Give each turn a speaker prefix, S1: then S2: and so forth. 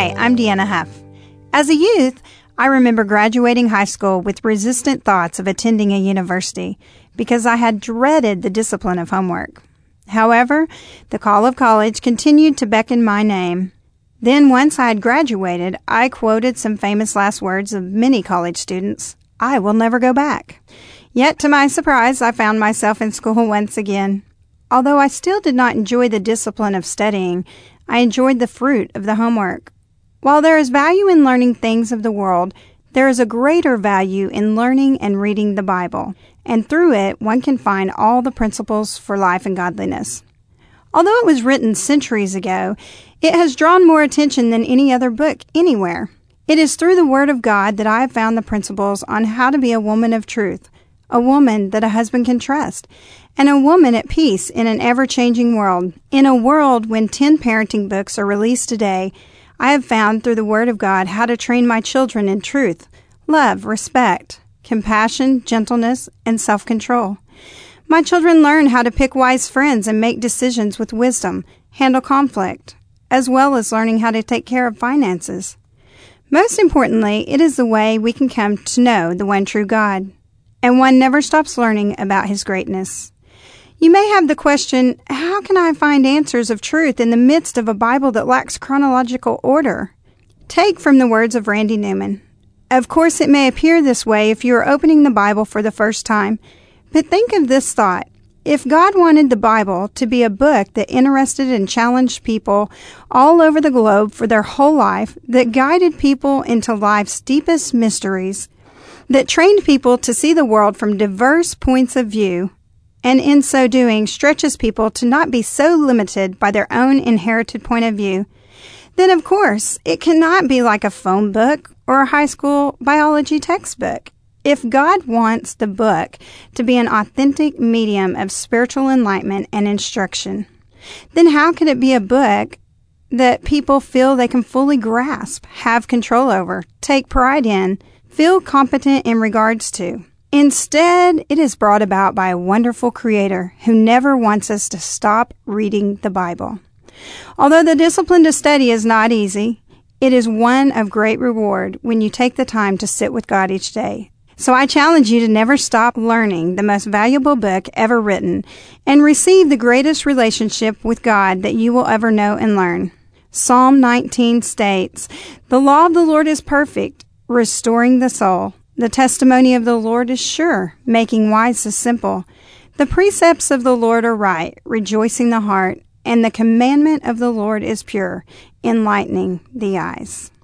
S1: Hi, I'm Deanna Huff. As a youth, I remember graduating high school with resistant thoughts of attending a university because I had dreaded the discipline of homework. However, the call of college continued to beckon my name. Then once I had graduated, I quoted some famous last words of many college students, "I will never go back." Yet to my surprise, I found myself in school once again. Although I still did not enjoy the discipline of studying, I enjoyed the fruit of the homework. While there is value in learning things of the world, there is a greater value in learning and reading the Bible, and through it one can find all the principles for life and godliness. Although it was written centuries ago, it has drawn more attention than any other book anywhere. It is through the Word of God that I have found the principles on how to be a woman of truth, a woman that a husband can trust, and a woman at peace in an ever-changing world. In a world when 10 parenting books are released a day, I have found through the Word of God how to train my children in truth, love, respect, compassion, gentleness, and self-control. My children learn how to pick wise friends and make decisions with wisdom, handle conflict, as well as learning how to take care of finances. Most importantly, it is the way we can come to know the one true God, and one never stops learning about His greatness. You may have the question, how can I find answers of truth in the midst of a Bible that lacks chronological order? Take from the words of Randy Newman. Of course, it may appear this way if you are opening the Bible for the first time, but think of this thought. If God wanted the Bible to be a book that interested and challenged people all over the globe for their whole life, that guided people into life's deepest mysteries, that trained people to see the world from diverse points of view, and in so doing stretches people to not be so limited by their own inherited point of view, then of course it cannot be like a phone book or a high school biology textbook. If God wants the book to be an authentic medium of spiritual enlightenment and instruction, then how can it be a book that people feel they can fully grasp, have control over, take pride in, feel competent in regards to? Instead, it is brought about by a wonderful Creator who never wants us to stop reading the Bible. Although the discipline to study is not easy, it is one of great reward when you take the time to sit with God each day. So I challenge you to never stop learning the most valuable book ever written and receive the greatest relationship with God that you will ever know and learn. Psalm 19 states, "The law of the Lord is perfect, restoring the soul. The testimony of the Lord is sure, making wise the simple. The precepts of the Lord are right, rejoicing the heart, and the commandment of the Lord is pure, enlightening the eyes."